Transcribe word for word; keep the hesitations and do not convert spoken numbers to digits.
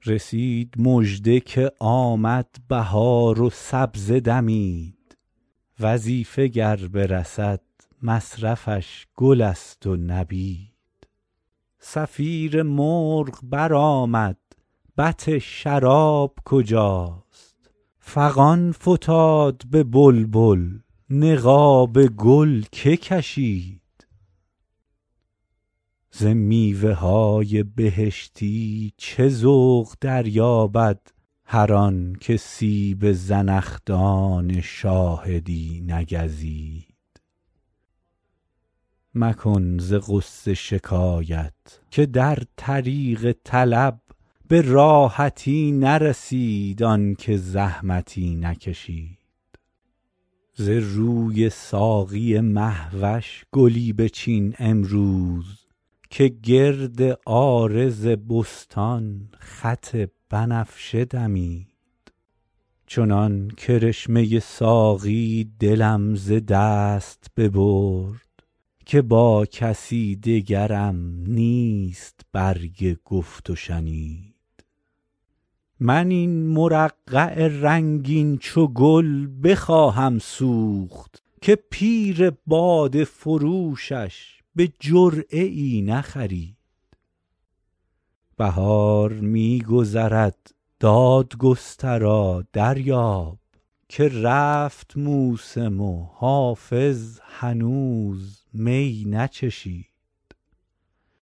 رسید مژده که آمد بهار و سبزه دمید، وظیفه گر برسد مصرفش گل است و نبید. صفیر مرغ برآمد بط شراب کجاست، فغان فتاد به بلبل نقاب گل که کشید. ز میوه های بهشتی چه ذوق دریابد هر آن که سیب زنخدان شاهدی نگزید. مکن ز غصه شکایت که در طریق طلب به راحتی نرسید آن که زحمتی نکشید. ز روی ساقی مه وش گلی بچین امروز که گرد عارض بستان خط بنفشه دمید. چنان کرشمه ساقی دلم ز دست ببرد که با کسی دگرم نیست برگ گفت و شنید. من این مرقع رنگین چو گل بخواهم سوخت که پیر باده فروشش به جرعه ای نخرید. بهار می گذرد دادگسترا دریاب که رفت موسم و حافظ هنوز می نچشید.